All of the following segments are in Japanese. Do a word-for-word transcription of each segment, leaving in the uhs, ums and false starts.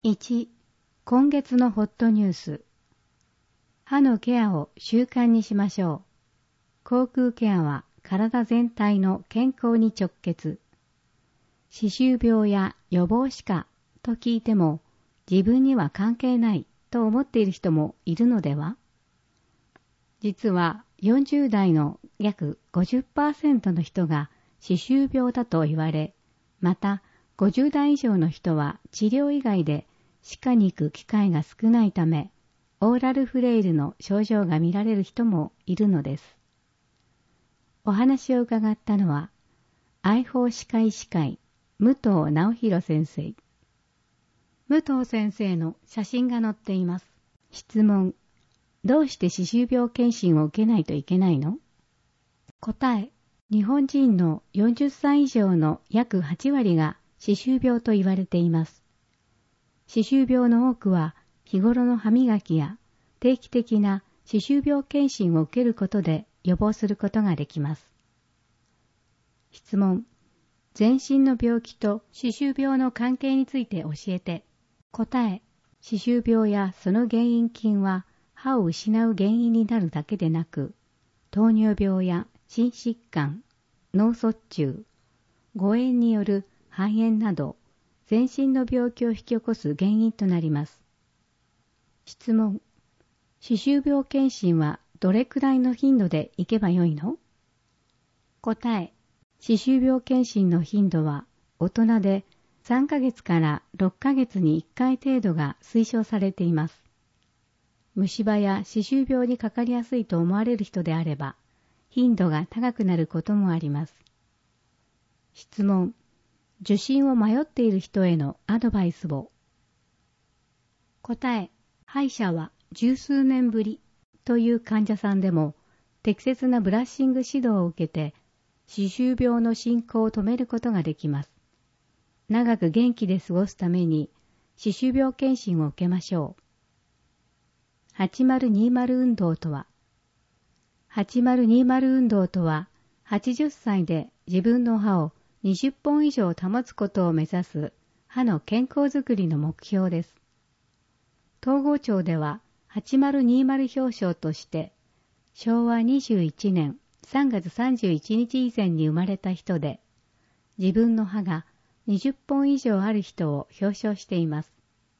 いち、今月のホットニュース。歯のケアを習慣にしましょう。口腔ケアは体全体の健康に直結。歯周病や予防歯科と聞いても自分には関係ないと思っている人もいるのでは？実はよんじゅう代の約 ごじゅっパーセント の人が歯周病だと言われ、またごじゅう代以上の人は治療以外で歯科に行く機会が少ないため、オーラルフレイルの症状が見られる人もいるのです。お話を伺ったのは、愛邦歯科医師会武藤直弘先生。武藤先生の写真が載っています。質問。どうして歯周病検診を受けないといけないの？答え。日本人のよんじゅっさい以上の約はちわりが歯周病と言われています。歯周病の多くは日頃の歯磨きや定期的な歯周病検診を受けることで予防することができます。質問。全身の病気と歯周病の関係について教えて。答え。歯周病やその原因菌は歯を失う原因になるだけでなく、糖尿病や心疾患、脳卒中、誤嚥による肺炎など、全身の病気を引き起こす原因となります。質問。歯周病検診はどれくらいの頻度で行けばよいの？答え。歯周病検診の頻度は大人でさんかげつからろっかげつにいっかい程度が推奨されています。虫歯や歯周病にかかりやすいと思われる人であれば、頻度が高くなることもあります。質問。受診を迷っている人へのアドバイスを。答え。歯医者は十数年ぶりという患者さんでも、適切なブラッシング指導を受けて、歯周病の進行を止めることができます。長く元気で過ごすために、歯周病検診を受けましょう。はちまるにまる運動とは、はちまるにまる運動とは、はちじゅっさいで自分の歯をにじゅっぽん以上保つことを目指す歯の健康づくりの目標です。東郷町でははちまるにまる表彰として、しょうわにじゅういちねんさんがつさんじゅういちにち以前に生まれた人で、自分の歯がにじゅっぽん以上ある人を表彰しています。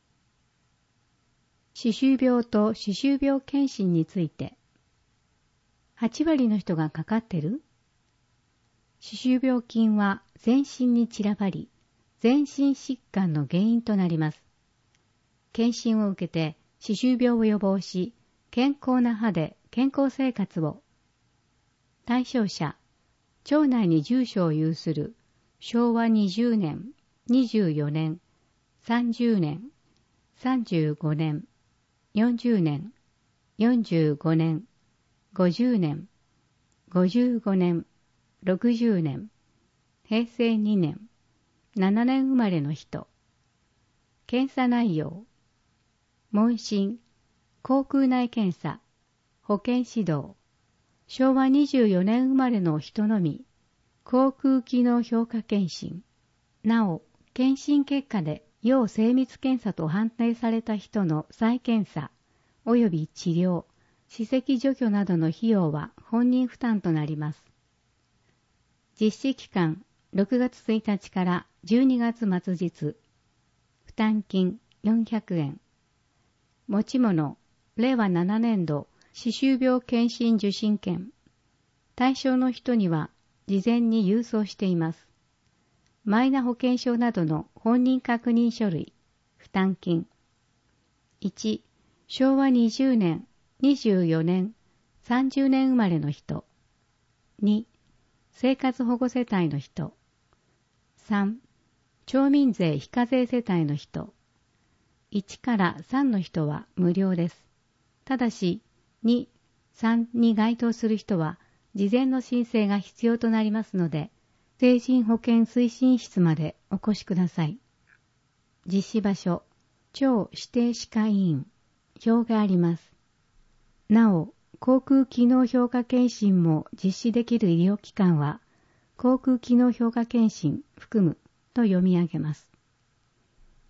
歯周病と歯周病検診について、はちわりの人がかかってる？歯周病菌は全身に散らばり、全身疾患の原因となります。検診を受けて歯周病を予防し、健康な歯で健康生活を。対象者、町内に住所を有するしょうわにじゅうねん、にじゅうよねん、さんじゅうねん、さんじゅうごねん、よんじゅうねん、よんじゅうごねん、ごじゅうねん、ごじゅうごねん、ろくじゅうねん、へいせいにねん、ななねん生まれの人。検査内容。問診、口腔内検査、保健指導。しょうわにじゅうよねん生まれの人のみ、口腔機能評価検診。なお、検診結果で要精密検査と判定された人の再検査、及び治療、歯石除去などの費用は本人負担となります。実施期間、ろくがつついたちからじゅうにがつ末日。負担金よんひゃくえん。持ち物、れいわななねんど歯周病検診受診券。対象の人には事前に郵送しています。マイナ保険証などの本人確認書類。負担金。いち、しょうわにじゅうねん、にじゅうよねん、さんじゅうねん生まれの人。に、生活保護世帯の人。さん、町民税非課税世帯の人。いちからさんの人は無料です。ただし、に、さんに該当する人は事前の申請が必要となりますので、成人保健推進室までお越しください。実施場所、町指定歯科医院、表があります。なお、口腔機能評価検診も実施できる医療機関は、口腔機能評価検診含むと読み上げます。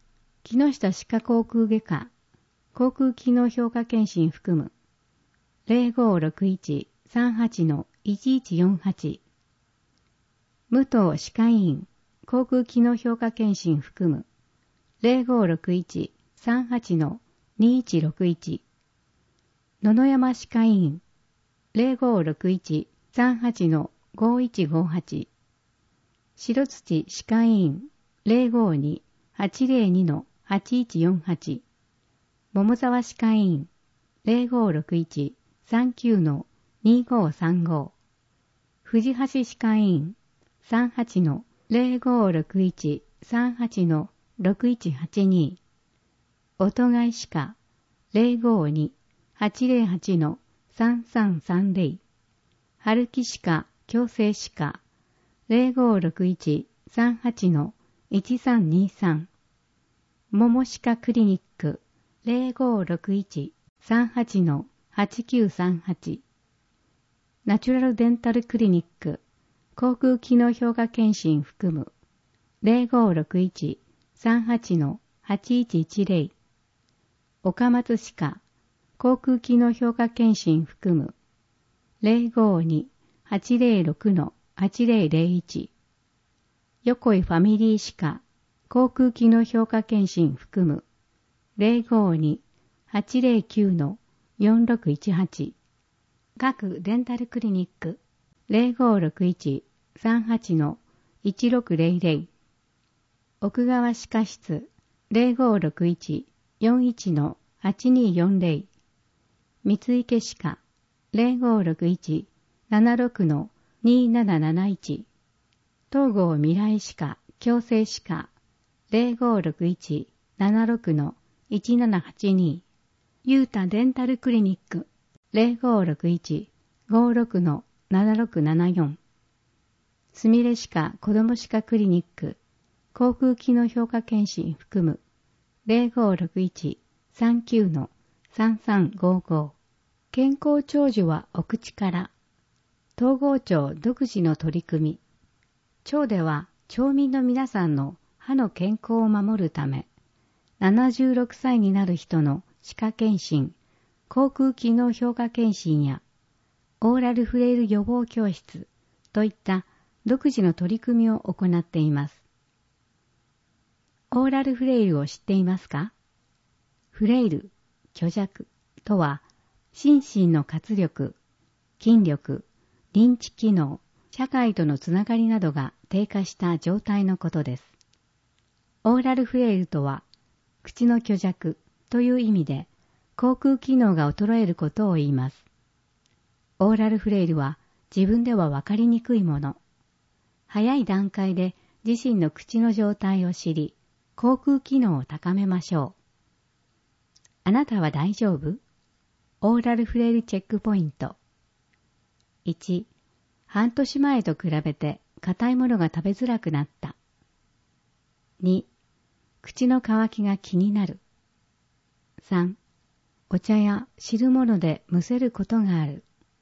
木下歯科航空外科航空機能評価検診含む ゼロごろくいちさんはちのいちいちよんはち 武藤歯科医院航空機能評価検診含む ゼロごろくいちさんはちのにいちろくいち 野々山歯科医院 ゼロごろくいちさんはちのごいちごはち 白土歯科医院 ゼロごにはちゼロにのはちいちよんはち 桃沢歯科医院 ゼロごろくいちさんきゅうのにごさんご 藤橋歯科医院 さんはちのゼロごろくいちさんはちのろくいちはちに 音貝歯科 ゼロごにはちゼロはちのさんさんさんゼロ 春木歯科矯正歯科 ゼロごろくいちさんはちのいちさんにさん 桃歯科クリニック ゼロごろくいちさんはちのはちきゅうさんはち ナチュラルデンタルクリニック航空機能評価検診含む ゼロごろくいちさんはちのはちいちいちゼロ 岡松歯科航空機能評価検診含む ゼロごにはちゼロろくのはちゼロゼロいち 横井ファミリー歯科航空機能評価検診含む ゼロごにはちゼロきゅうのよんろくいちはち 各デンタルクリニック ゼロごろくいちさんはちのいちろくゼロゼロ 奥川歯科室 ゼロごろくいちよんいちのはちによんゼロ 三池歯科 ゼロごろくいちななろくのになななないち 東郷未来歯科矯正歯科 ゼロごろくいちななろくのいちななはちに ユータデンタルクリニック ゼロごろくいちごろくのななろくななよん すみれ歯科子ども歯科クリニック航空機能評価検診含む ゼロごろくいちさんきゅうのさんさんごご 健康長寿はお口から東郷町独自の取り組み町では町民の皆さんの歯の健康を守るためななじゅうろくさいになる人の歯科検診、航空機能評価検診やオーラルフレイル予防教室といった独自の取り組みを行っています。オーラルフレイルを知っていますか？フレイル、虚弱とは心身の活力、筋力、認知機能、社会とのつながりなどが低下した状態のことです。オーラルフレイルとは口の虚弱という意味で口腔機能が衰えることを言います。オーラルフレイルは自分ではわかりにくいもの。早い段階で自身の口の状態を知り、口腔機能を高めましょう。あなたは大丈夫？オーラルフレイルチェックポイント。いち、半年前と比べて硬いものが食べづらくなった。に、口の渇きが気になる。さん、お茶や汁物でむせることがある。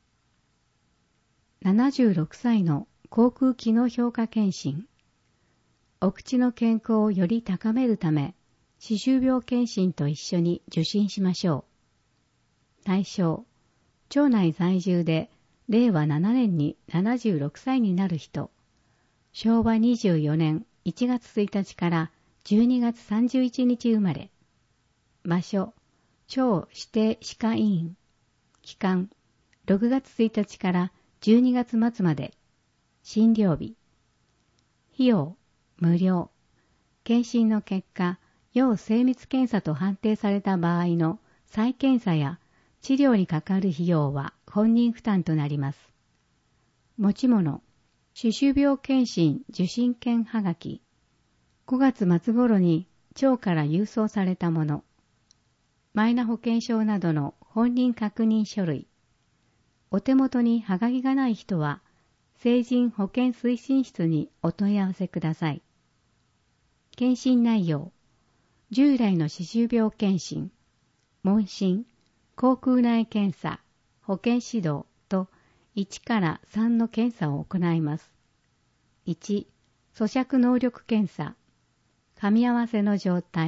ななじゅうろくさいの口腔機能評価検診。お口の健康をより高めるため、歯周病検診と一緒に受診しましょう。対象、町内在住でれいわななねんにななじゅうろくさいになる人。しょうわにじゅうよねんいちがつついたちからじゅうにがつさんじゅういちにち生まれ。場所、町指定歯科医院。期間、ろくがつついたちからじゅうにがつまつまで。診療日。費用、無料。検診の結果、要精密検査と判定された場合の再検査や治療にかかる費用は本人負担となります。持ち物、歯周病検診受診券はがき。ごがつまつ頃に町から郵送されたもの。マイナ保険証などの本人確認書類。お手元にはがきがない人は、成人保健推進室にお問い合わせください。検診内容。従来の歯周病検診、問診、口腔内検査、保健指導といちからさんの検査を行います。いち、咀嚼能力検査。噛み合わせの状態、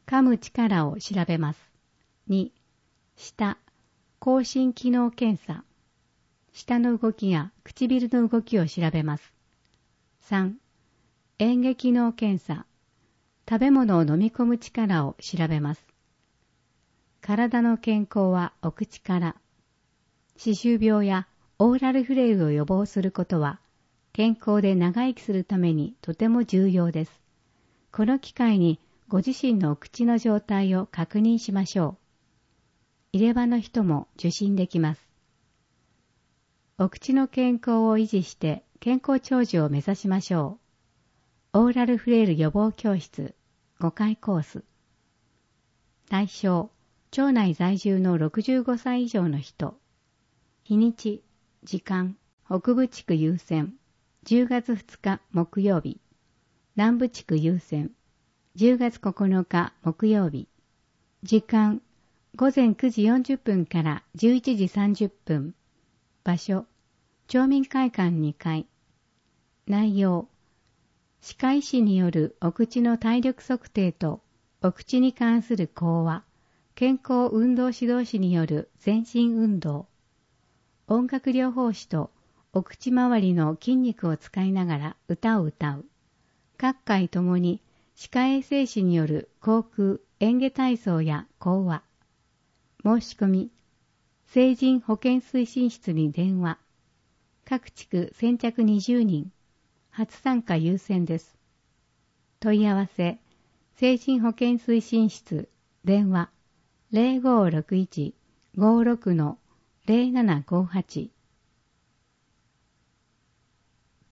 噛む力を調べます。に、舌、口唇機能検査。舌の動きや唇の動きを調べます。さん、嚥下機能検査。食べ物を飲み込む力を調べます。体の健康はお口から。歯周病やオーラルフレイルを予防することは、健康で長生きするためにとても重要です。この機会にご自身のお口の状態を確認しましょう。入れ歯の人も受診できます。お口の健康を維持して健康長寿を目指しましょう。オーラルフレイル予防教室ごかいコース。対象、町内在住のろくじゅうごさい以上の人。日にち、時間、北部地区優先、じゅうがつふつか木曜日。南部地区優先、じゅうがつここのか木曜日。時間、ごぜんくじよんじゅっぷんからじゅういちじさんじゅっぷん。場所、町民会館にかい。内容、歯科医師によるお口の体力測定とお口に関する講話、健康運動指導士による全身運動、音楽療法士とお口周りの筋肉を使いながら歌を歌う。各回ともに歯科衛生士による口腔嚥下体操や講話。申し込み、成人保健推進室に電話。各地区先着にじゅうにん。初参加優先です。問い合わせ、成人保健推進室、電話 ゼロごーろくいち ごーろく ゼロななごはち